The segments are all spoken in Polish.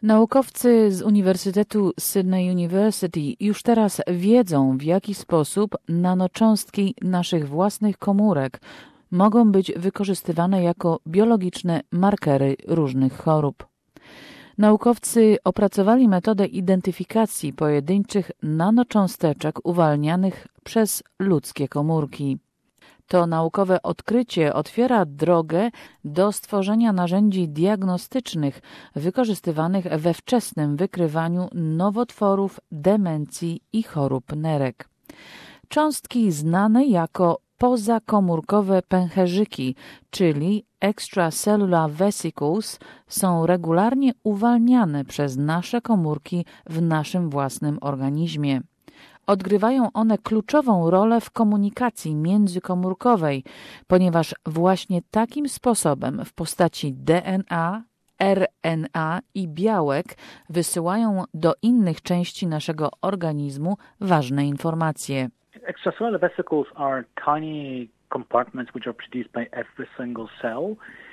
Naukowcy z Uniwersytetu Sydney University już teraz wiedzą, w jaki sposób nanocząstki naszych własnych komórek mogą być wykorzystywane jako biologiczne markery różnych chorób. Naukowcy opracowali metodę identyfikacji pojedynczych nanocząsteczek uwalnianych przez ludzkie komórki. To naukowe odkrycie otwiera drogę do stworzenia narzędzi diagnostycznych wykorzystywanych we wczesnym wykrywaniu nowotworów, demencji i chorób nerek. Cząstki znane jako pozakomórkowe pęcherzyki, czyli extracellular vesicles, są regularnie uwalniane przez nasze komórki w naszym własnym organizmie. Odgrywają one kluczową rolę w komunikacji międzykomórkowej, ponieważ właśnie takim sposobem w postaci DNA, RNA i białek wysyłają do innych części naszego organizmu ważne informacje. Extracellular vesicles are tiny compartments which are produced by every single cell.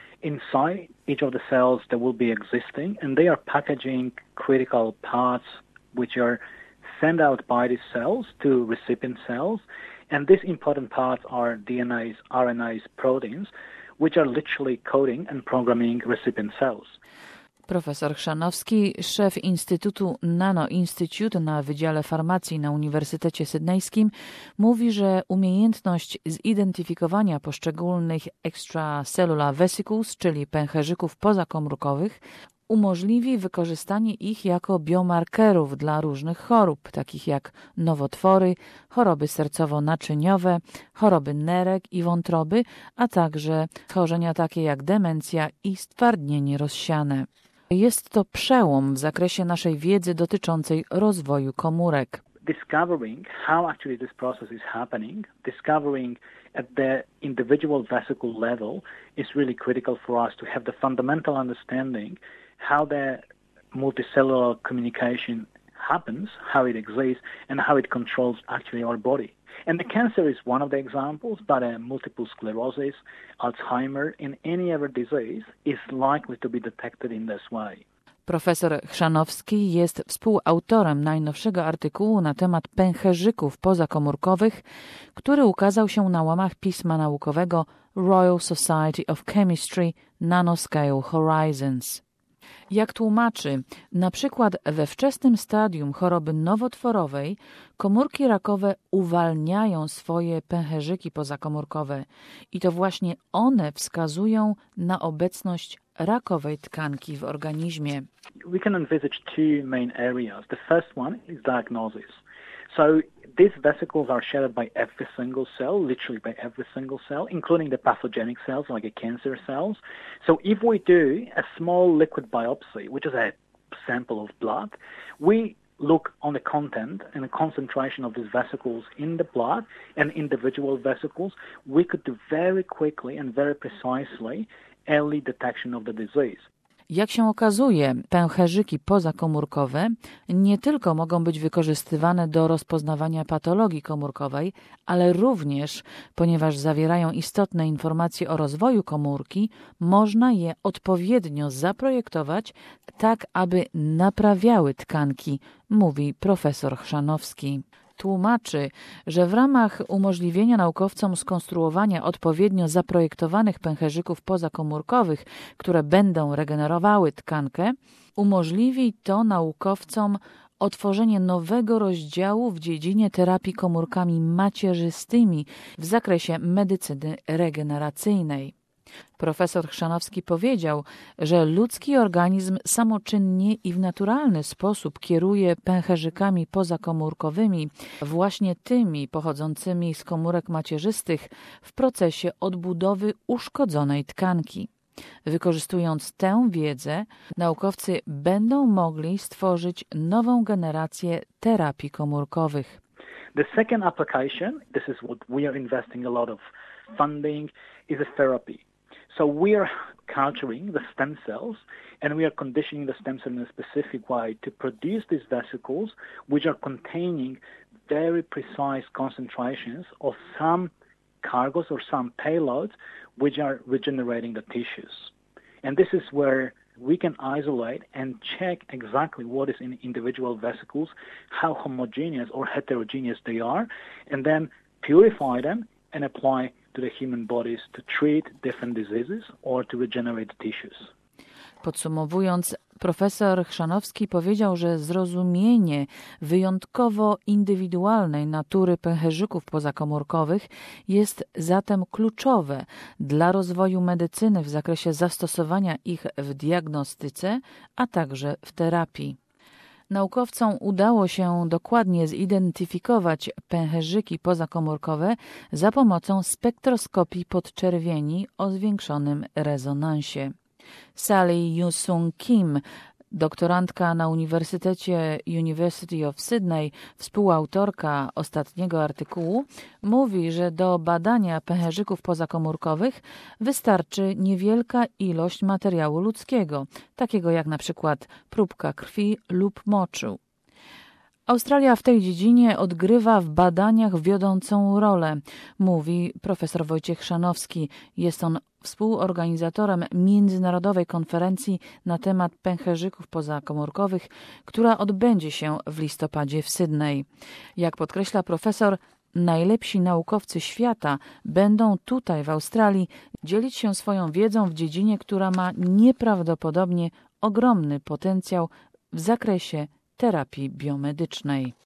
Inside each of the cells there will be existing, and they are packaging critical parts which are sent out by these cells to recipient cells, and these important parts are DNAs, RNAs, proteins, which are literally coding and programming recipient cells. Profesor Chrzanowski, szef Instytutu Nano Institute na Wydziale Farmacji na Uniwersytecie Sydnejskim, mówi, że umiejętność zidentyfikowania poszczególnych extracellular vesicles, czyli pęcherzyków pozakomórkowych, umożliwi wykorzystanie ich jako biomarkerów dla różnych chorób, takich jak nowotwory, choroby sercowo-naczyniowe, choroby nerek i wątroby, a także schorzenia takie jak demencja i stwardnienie rozsiane. Jest to przełom w zakresie naszej wiedzy dotyczącej rozwoju komórek. Discovering how actually this process is happening, discovering at the individual vesicle level is really critical for us to have the fundamental understanding how the multicellular communication happens, how it exists, and how it controls actually our body. And the cancer is one of the examples, but multiple sclerosis, Alzheimer, and any other disease is likely to be detected in this way. Profesor Chrzanowski jest współautorem najnowszego artykułu na temat pęcherzyków pozakomórkowych, który ukazał się na łamach pisma naukowego Royal Society of Chemistry Nanoscale Horizons. Jak tłumaczy, na przykład we wczesnym stadium choroby nowotworowej komórki rakowe uwalniają swoje pęcherzyki pozakomórkowe i to właśnie one wskazują na obecność rakowej tkanki w organizmie. We can envisage two main areas. The first one is diagnosis. So these vesicles are shared by every single cell, literally by every single cell, including the pathogenic cells like the cancer cells. So if we do a small liquid biopsy, which is a sample of blood, we look on the content and the concentration of these vesicles in the blood and individual vesicles, we could do very quickly and very precisely early detection of the disease. Jak się okazuje, pęcherzyki pozakomórkowe nie tylko mogą być wykorzystywane do rozpoznawania patologii komórkowej, ale również, ponieważ zawierają istotne informacje o rozwoju komórki, można je odpowiednio zaprojektować tak, aby naprawiały tkanki, mówi profesor Chrzanowski. Tłumaczy, że w ramach umożliwienia naukowcom skonstruowania odpowiednio zaprojektowanych pęcherzyków pozakomórkowych, które będą regenerowały tkankę, umożliwi to naukowcom otworzenie nowego rozdziału w dziedzinie terapii komórkami macierzystymi w zakresie medycyny regeneracyjnej. Profesor Chrzanowski powiedział, że ludzki organizm samoczynnie i w naturalny sposób kieruje pęcherzykami pozakomórkowymi, właśnie tymi pochodzącymi z komórek macierzystych, w procesie odbudowy uszkodzonej tkanki. Wykorzystując tę wiedzę, naukowcy będą mogli stworzyć nową generację terapii komórkowych. The second application, this is what we are investing a lot of funding, is a therapy. So we are culturing the stem cells and we are conditioning the stem cell in a specific way to produce these vesicles which are containing very precise concentrations of some cargoes or some payloads which are regenerating the tissues. And this is where we can isolate and check exactly what is in individual vesicles, how homogeneous or heterogeneous they are, and then purify them and apply to the human bodies to treat different diseases or to regenerate tissues. Podsumowując, profesor Chrzanowski powiedział, że zrozumienie wyjątkowo indywidualnej natury pęcherzyków pozakomórkowych jest zatem kluczowe dla rozwoju medycyny w zakresie zastosowania ich w diagnostyce, a także w terapii. Naukowcom udało się dokładnie zidentyfikować pęcherzyki pozakomórkowe za pomocą spektroskopii podczerwieni o zwiększonym rezonansie. Sally Yu-Sung Kim, doktorantka na Uniwersytecie University of Sydney, współautorka ostatniego artykułu, mówi, że do badania pęcherzyków pozakomórkowych wystarczy niewielka ilość materiału ludzkiego, takiego jak na przykład próbka krwi lub moczu. Australia w tej dziedzinie odgrywa w badaniach wiodącą rolę, mówi profesor Wojciech Chrzanowski. Jest on współorganizatorem międzynarodowej konferencji na temat pęcherzyków pozakomórkowych, która odbędzie się w listopadzie w Sydney. Jak podkreśla profesor, najlepsi naukowcy świata będą tutaj w Australii dzielić się swoją wiedzą w dziedzinie, która ma nieprawdopodobnie ogromny potencjał w zakresie terapii biomedycznej.